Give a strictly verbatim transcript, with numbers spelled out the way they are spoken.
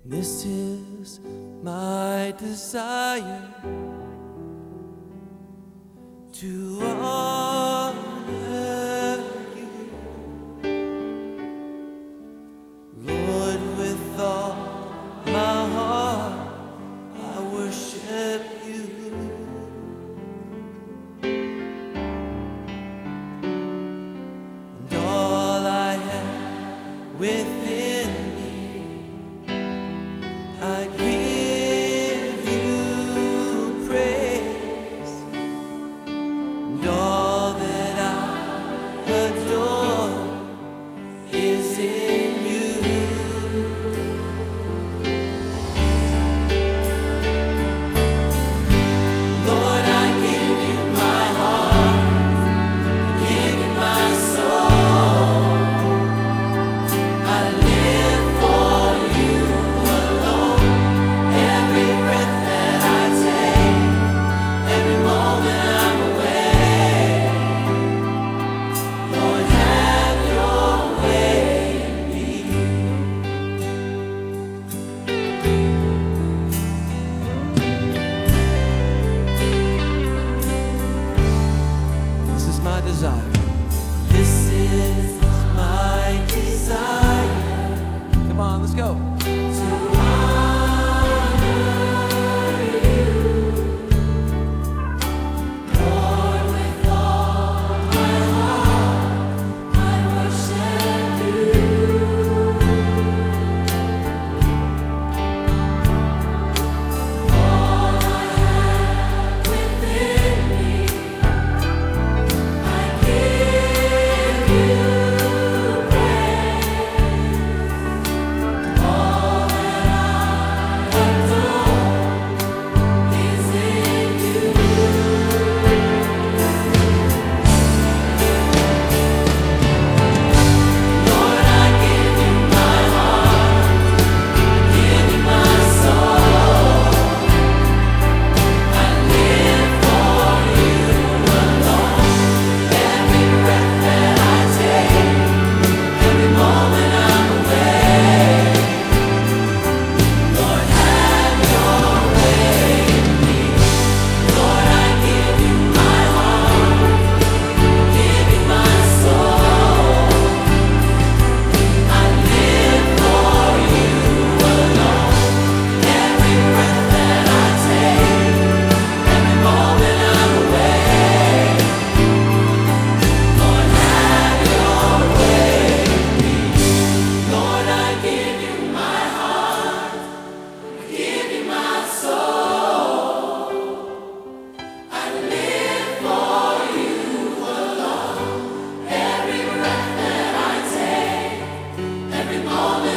This is my desire, to honor you, Lord. With all my heart I worship you, and all I have within me I give you praise, and all that I adore is in you. Lord, I give you my heart, I give you my soul. I live for you alone. Every breath that I take, every moment I'm awake, Lord, have your way in me. This is my desire. This is my desire. Come on, let's go. Every moment